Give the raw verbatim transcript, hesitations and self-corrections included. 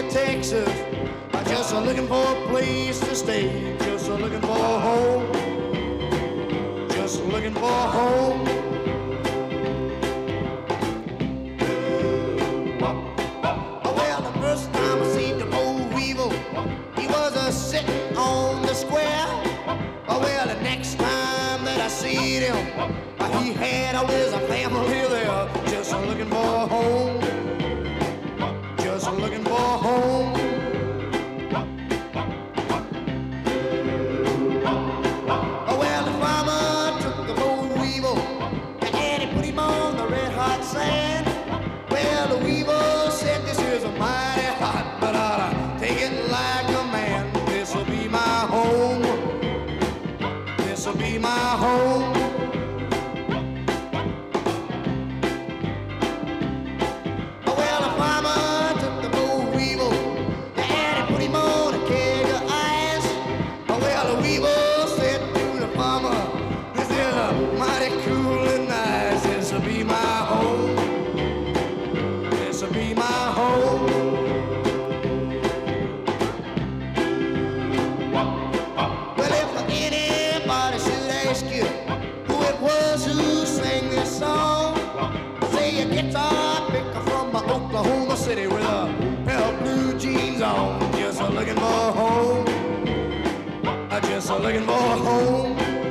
to Texas, I'm just looking for a place to stay. Just looking for a home. Just looking for a home. Well, the first time I seen the old Weevil, he was a sitting on the square. Well, the next time that I seen him, he had all his family there. Just looking for a home. Just looking for a home. Well, the farmer took the old Weevil and he put him on the red hot sand. Well, the Weevil said, this is a mighty hot, but I'll take it like a man. This'll be my home. This'll be my home. Oklahoma City with a pair of blue jeans on. Just a looking for a home. I just a looking for a home.